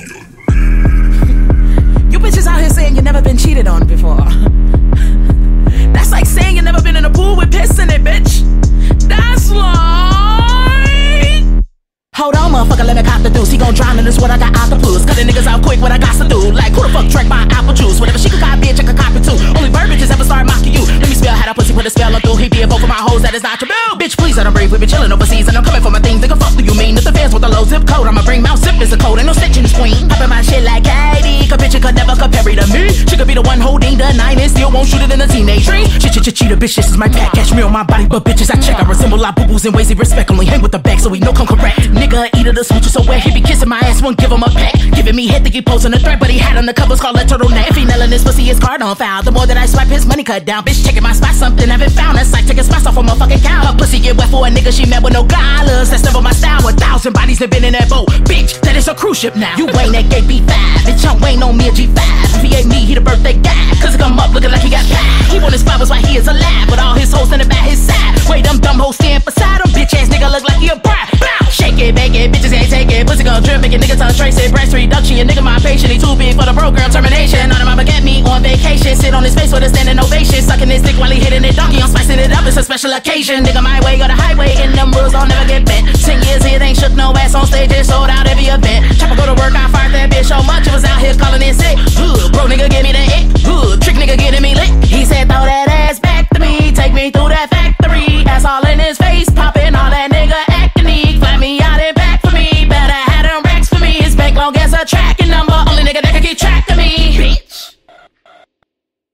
You bitches out here saying you never been cheated on before. That's like saying you never been in a pool with piss in it, bitch. That's like... Hold on, motherfucker, let me cop the deuce. He gon' drown in this water, I got octopus. Cut the niggas out quick, what I got to do. Like, who the fuck drank my apple juice? Whatever she could copy, bitch, I could copy too. Only bird bitches ever start mocking you. Let me spell how that pussy put a spell on through. He be a vote for my hoes, that is not true. Bitch, please let them breathe. We been chillin' overseas and I'm coming for my things. Nigga, fuck do you mean? If the fans with the low zip code, I'ma bring Mount Zip as a code. Ain't no snitching this queen. Poppin' my shit like Katie. Cause bitch, you could never compare it to me. She could be the one holding the 9 and still won't shoot it in a teenage dream. Cheetah, bitch, this is my pack. Catch me on my body, but bitches I check. I resemble like boo-boos in ways he respect. Only hang with the back so he know come correct. Nigga, eat of the smooch so wet. He be kissing my ass, won't give him a peck. Giving me head, think he posing a threat, but he had on the covers called a turtleneck. If he nailing this pussy, his card on foul. The more that I swipe, his money cut down. Bitch, checking my spot, something I haven't found. That's like taking spots off of my fucking cow. Her pussy get wet for a nigga she met with no collars. That's never my style. 1,000 bodies have been in that boat. Bitch, that is a cruise ship now. You ain't that gay B5. Bitch, I'm Wayne on me a G5. If he ain't me, he the birthday guy. Cause he come up looking like he got pie. He want his flowers while he is alive. With all his hoes standing by his side. Wait, them dumb hoes stand beside him. Bitch ass nigga look like he a bride. Shake it, bake it, bitches ain't take it. Pussy gon' drip, make a nigga tongue trace it. Breast reduction, your nigga my patient. He too big for the program termination. On him, I'ma get me on vacation. Sit on his face with a standing ovation. Sucking his dick while he hitting it donkey. I'm spicing it up, it's a special occasion. Nigga my way or the highway, and them rules don't never get bent. 10 years here, they ain't shook no ass on stage. It sold out every event. Chopper go to work, I fired that bitch so much. It was out here calling in sick. Bro nigga give me the ick. Trick nigga getting me lit. He said throw that ass